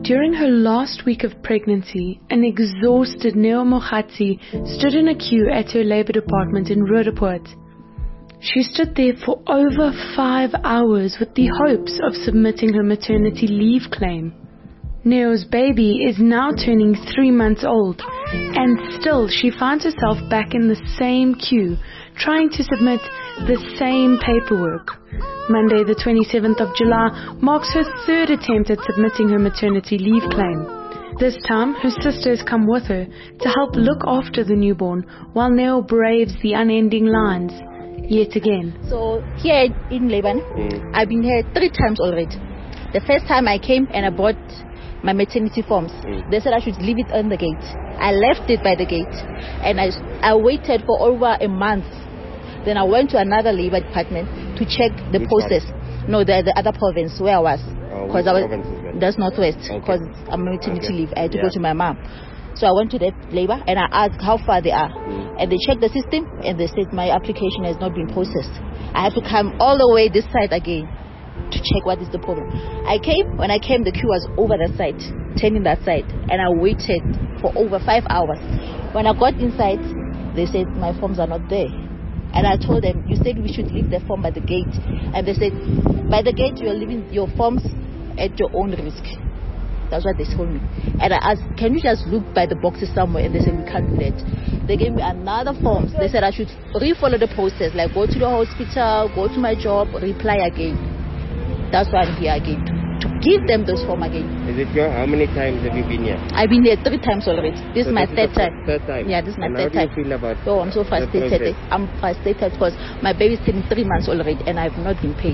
During her last week of pregnancy, an exhausted Neo Mogatsi stood in a queue at her labor department in Roodepoort. She stood there for over 5 hours with the hopes of submitting her maternity leave claim. Neo's baby is now turning 3 months old, and still she finds herself back in the same queue, trying to submit the same paperwork. Monday the 27th of July marks her third attempt at submitting her maternity leave claim. This time, her sisters come with her to help look after the newborn while Neo braves the unending lines yet again. So here in Lebanon, I've been here 3 times already. The first time I came and I brought my maternity forms. They said I should leave it on the gate. I left it by the gate and I waited for over a month. Then I went to another labor department to check the process. No, the other province where I was. Because that's Northwest. Because I'm on maternity leave. I had to go to my mom. So I went to that labor and I asked how far they are. And they checked the system and they said my application has not been processed. I have to come all the way this side again to check what is the problem. When I came, the queue was over that side, turning that side, and I waited for over 5 hours. When I got inside, they said my forms are not there. And I told them, you said we should leave the form by the gate. And they said, by the gate you are leaving your forms at your own risk. That's what they told me. And I asked, can you just look by the boxes somewhere? And they said, we can't do that. They gave me another form. They said I should re-follow the process, like go to the hospital, go to my job, reply again. That's why I'm here again, to give them those forms again. Is it your, how many times have you been here? I've been here 3 times already. This is my third time. Third time? Yeah, this is my third time. How do you feel about Oh, I'm so frustrated. I'm frustrated because my baby's turning 3 months already and I've not been paid.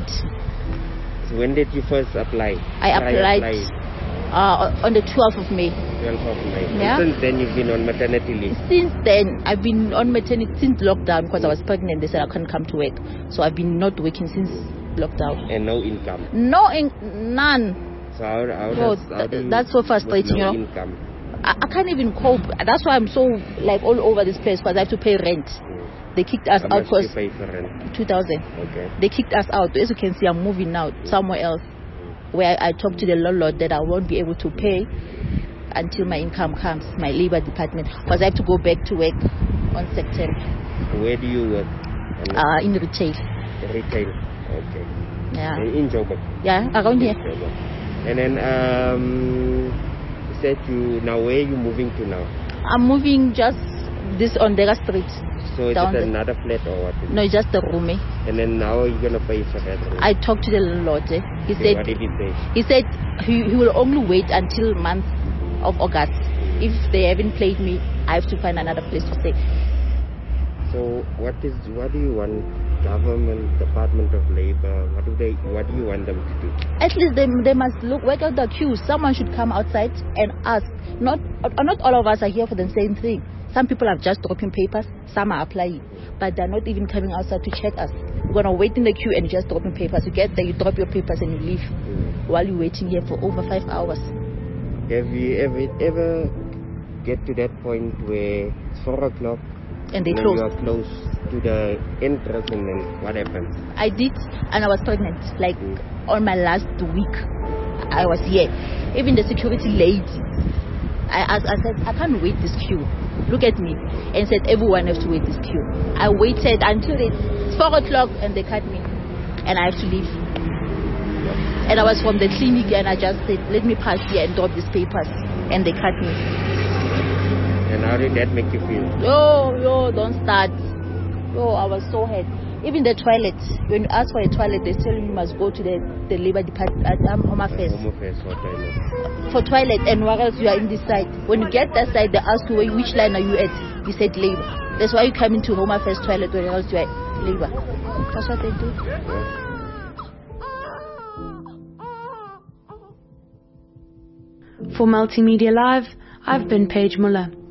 So when did you first apply? I applied on the 12th of May. 12th of May. Yeah. Since then you've been on maternity leave? Since then, I've been on maternity since lockdown because I was pregnant. They said I couldn't come to work. So I've been not working since lockdown. And no income? None. So how that's so frustrating, no you know. Income? I can't even cope. That's why I'm so like all over this place because I have to pay rent. They kicked us out because How much do you pay for rent? 2,000. Okay. They kicked us out. As you can see, I'm moving now somewhere else where I talked to the landlord that I won't be able to pay until my income comes, my labor department, because I have to go back to work on September. Where do you work? In retail. Retail. Okay. Yeah. In Joburg? Yeah, around here. And then you said now where are you moving to now? I'm moving just this on Dega Street. So is it another flat or what? No, it's just a room. And then now you're going to pay for that room? I talked to the landlord. He said, what did he say? He said he will only wait until month of August. If they haven't paid me, I have to find another place to stay. So what do you want government, Department of Labor, what do you want them to do? At least they must work out the queues. Someone should come outside and ask. Not all of us are here for the same thing. Some people are just dropping papers, some are applying, but they're not even coming outside to check us. We're going to wait in the queue and just dropping papers. You get there, you drop your papers and you leave while you're waiting here for over 5 hours. Have you ever get to that point where it's 4 o'clock and they close? You are close to the entrance and then what happens? I did, and I was pregnant. Like on my last week, I was here. Even the security lady, I said, I can't wait this queue. Look at me. And said, everyone has to wait this queue. I waited until it's 4 o'clock and they cut me. And I have to leave. And I was from the clinic and I just said, let me pass here and drop these papers. And they cut me. And how did that make you feel? Yo, don't start. Yo, I was so hurt. Even the toilet, when you ask for a toilet, they tell you must go to the labor department at Home Affairs. Home Affairs for toilet. For toilet, and where else you are in this side. When you get that side, they ask you which line are you at. You said labor. That's why you come into Home Affairs toilet when else you are at labor. That's what they do. For Multimedia Live, I've been Paige Muller.